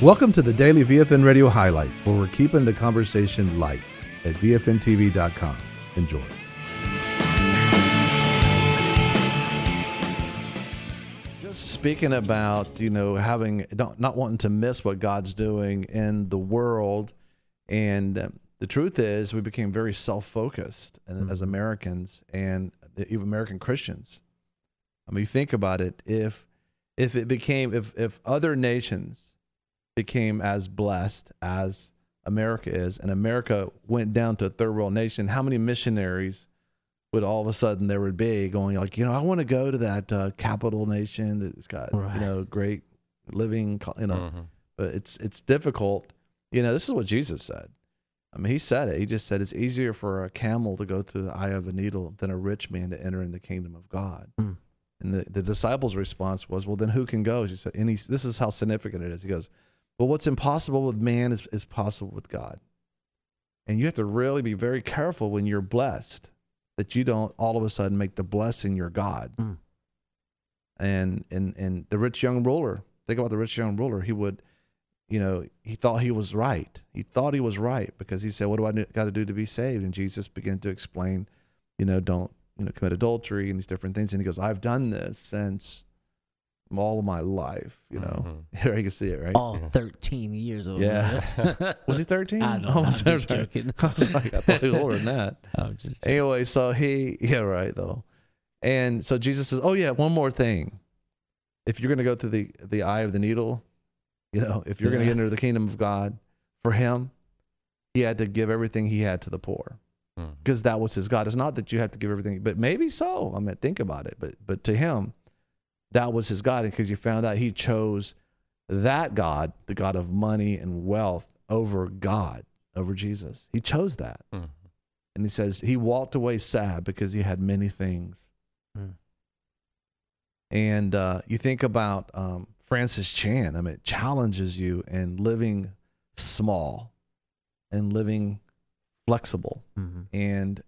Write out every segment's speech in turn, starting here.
Welcome to the Daily VFN Radio Highlights, where we're keeping the conversation light at VFNTV.com. Enjoy. Just speaking about, not wanting to miss what God's doing in the world. And the truth is, we became very self-focused as Americans and even American Christians. I mean, you think about it, if other nations became as blessed as America is, and America went down to a third world nation, how many missionaries would all of a sudden there would be going like, I want to go to that capital nation that's got, great living, but it's difficult. This is what Jesus said. I mean, he said it. He just said it's easier for a camel to go through the eye of a needle than a rich man to enter in the kingdom of God. And the disciples' response was, well, then who can go? He said, and this is how significant it is. He goes, well, what's impossible with man is possible with God. And you have to really be very careful when you're blessed that you don't all of a sudden make the blessing your God. And the rich young ruler, think about the rich young ruler. He would, he thought he was right. He thought he was right because he said, what do I got to do to be saved? And Jesus began to explain, don't, commit adultery and these different things. And he goes, I've done this since all of my life, Here you can see it, right? All 13 years old. Yeah. Was he 13? I don't know. I'm just joking. I was like, I thought he was older than that. I'm just joking. Anyway, so right, though. And so Jesus says, oh, yeah, one more thing. If you're going to go through the eye of the needle, if you're going to get into the kingdom of God, for him, he had to give everything he had to the poor because that was his God. It's not that you have to give everything, but maybe so. I mean, think about it. But to him, that was his God, because you found out he chose that God, the God of money and wealth, over God, over Jesus. He chose that. And he says he walked away sad because he had many things. And you think about Francis Chan. I mean, it challenges you in living small and living flexible. And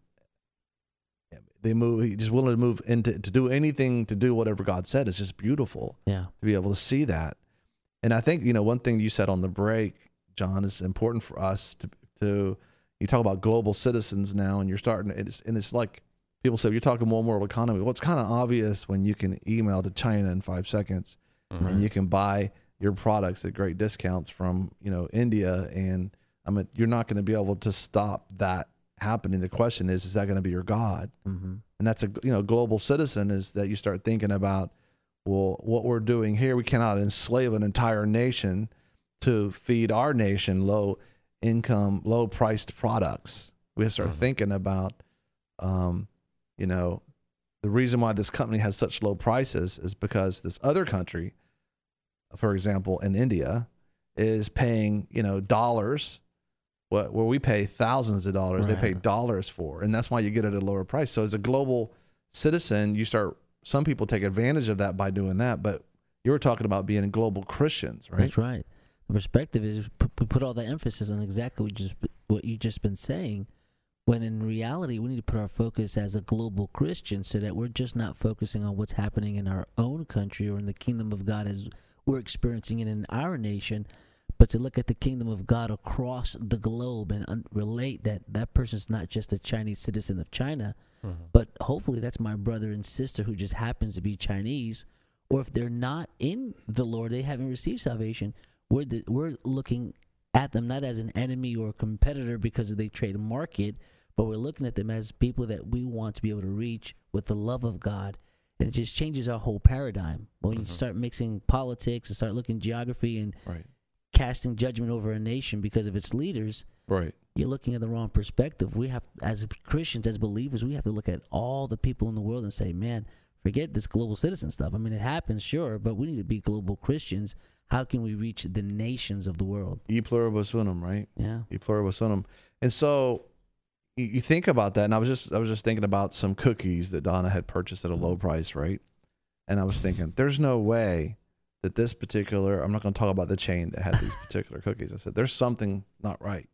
he's just willing to move into to do anything, to do whatever God said. It's just beautiful to be able to see that. And I think, one thing you said on the break, John, is important for us to you talk about global citizens now, and you're starting, it's like people say, you're talking one world economy. Well, it's kind of obvious when you can email to China in 5 seconds and you can buy your products at great discounts from, India. And I mean, you're not going to be able to stop that happening. The question is that going to be your God? And that's a global citizen, is that you start thinking about, well, what we're doing here, we cannot enslave an entire nation to feed our nation low income, low priced products. We have to start thinking about the reason why this company has such low prices is because this other country, for example in India, is paying dollars where we pay thousands of dollars, they pay dollars for, and that's why you get it at a lower price. So as a global citizen, some people take advantage of that by doing that, but you were talking about being global Christians, right? That's right. The perspective is we put all the emphasis on exactly what you just been saying, when in reality we need to put our focus as a global Christian so that we're just not focusing on what's happening in our own country or in the kingdom of God as we're experiencing it in our nation, but to look at the kingdom of God across the globe and relate that person's not just a Chinese citizen of China, but hopefully that's my brother and sister who just happens to be Chinese, or if they're not in the Lord, they haven't received salvation, we're looking at them not as an enemy or a competitor because they trade a market, but we're looking at them as people that we want to be able to reach with the love of God. And it just changes our whole paradigm. When you start mixing politics and start looking geography and casting judgment over a nation because of its leaders, you're looking at the wrong perspective. We have, as Christians, as believers, we have to look at all the people in the world and say, man, forget this global citizen stuff. I mean, it happens, sure, but we need to be global Christians. How can we reach the nations of the world? E pluribus unum, right? Yeah. E pluribus unum. And so you think about that, and I was just thinking about some cookies that Donna had purchased at a low price, right? And I was thinking, there's no way that this particular, I'm not going to talk about the chain that had these particular cookies. I said, there's something not right.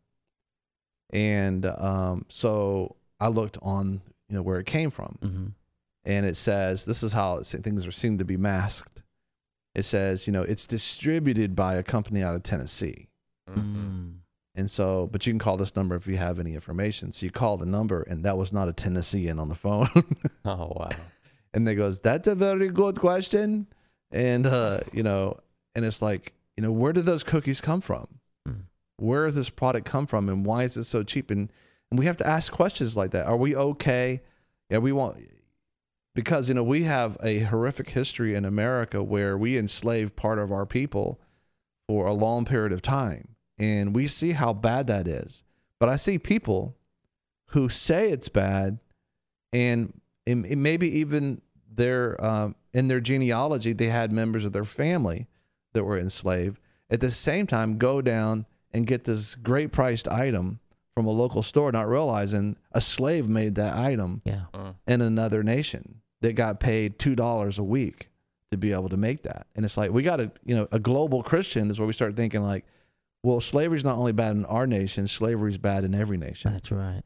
And so I looked on, where it came from. And it says, this is how things seem to be masked. it says, it's distributed by a company out of Tennessee. Mm. And so, but you can call this number if you have any information. So you call the number, and that was not a Tennessean on the phone. Oh, wow. And they goes, that's a very good question. And, and it's like, where did those cookies come from? Mm. Where does this product come from? And why is it so cheap? And we have to ask questions like that. Are we okay? Yeah, we want, because, we have a horrific history in America where we enslaved part of our people for a long period of time. And we see how bad that is. But I see people who say it's bad, and maybe even in their genealogy, they had members of their family that were enslaved. At the same time, go down and get this great priced item from a local store, not realizing a slave made that item in another nation that got paid $2 a week to be able to make that. And it's like, we got to, a global Christian is where we start thinking like, well, slavery's not only bad in our nation, slavery's bad in every nation. That's right.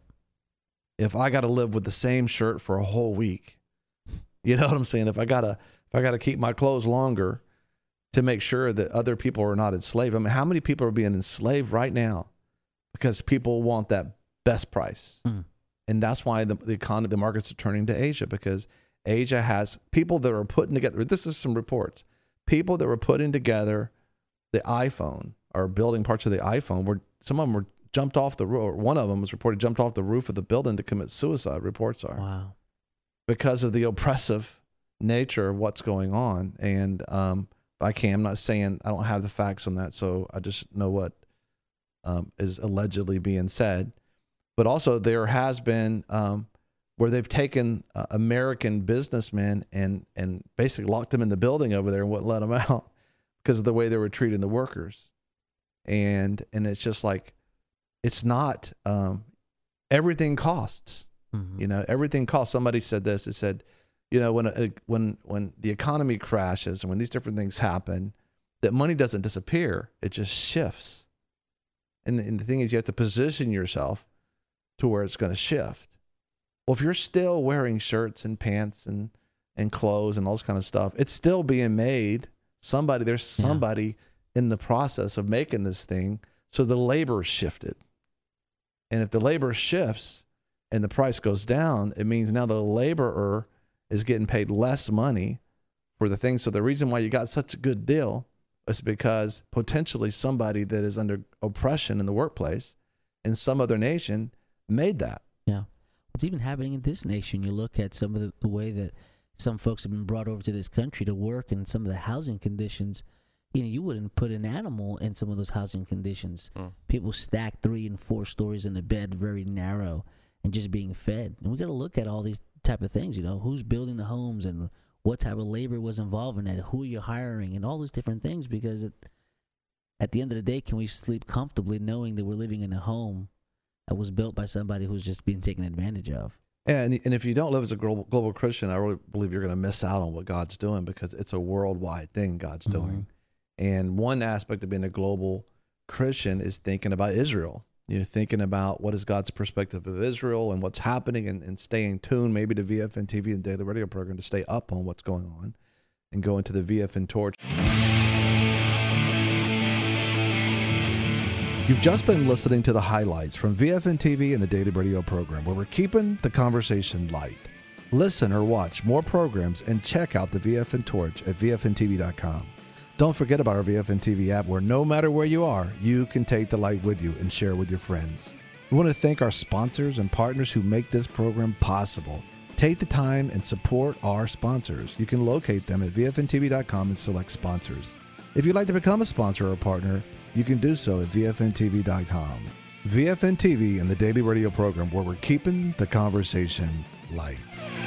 If I got to live with the same shirt for a whole week, you know what I'm saying? If I gotta keep my clothes longer to make sure that other people are not enslaved. I mean, how many people are being enslaved right now because people want that best price? Mm. And that's why the markets are turning to Asia, because Asia has people that are putting together, this is some reports, people that were putting together the iPhone or building parts of the iPhone, some of them were jumped off the roof, or one of them was reported jumped off the roof of the building to commit suicide, reports are. Wow. Because of the oppressive nature of what's going on. And I'm not saying, I don't have the facts on that, so I just know what is allegedly being said. But also there has been where they've taken American businessmen and basically locked them in the building over there and wouldn't let them out because of the way they were treating the workers. And it's just like, it's not, everything costs, Mm-hmm. Everything costs. Somebody said this, it said, when the economy crashes and when these different things happen, that money doesn't disappear, it just shifts. And the thing is, you have to position yourself to where it's going to shift. Well, if you're still wearing shirts and pants and clothes and all this kind of stuff, it's still being made. There's somebody in the process of making this thing. So the labor shifted. And if the labor shifts and the price goes down, it means now the laborer is getting paid less money for the thing. So the reason why you got such a good deal is because potentially somebody that is under oppression in the workplace in some other nation made that. Yeah. What's even happening in this nation, you look at some of the way that some folks have been brought over to this country to work and some of the housing conditions. You wouldn't put an animal in some of those housing conditions. People stack 3 and 4 stories in a bed, very narrow, and just being fed. And we got to look at all these type of things, who's building the homes and what type of labor was involved in that, who you're hiring, and all those different things, because at the end of the day, can we sleep comfortably knowing that we're living in a home that was built by somebody who's just being taken advantage of? And if you don't live as a global Christian, I really believe you're going to miss out on what God's doing, because it's a worldwide thing God's doing. And one aspect of being a global Christian is thinking about Israel. Thinking about what is God's perspective of Israel and what's happening, and staying tuned maybe to VFN TV and daily radio program to stay up on what's going on, and go into the VFN Torch. You've just been listening to the highlights from VFN TV and the daily radio program, where we're keeping the conversation light. Listen or watch more programs and check out the VFN Torch at VFNTV.com. Don't forget about our VFN TV app, where no matter where you are, you can take the light with you and share with your friends. We want to thank our sponsors and partners who make this program possible. Take the time and support our sponsors. You can locate them at VFNTV.com and select sponsors. If you'd like to become a sponsor or partner, you can do so at VFNTV.com. VFN TV and the daily radio program, where we're keeping the conversation light.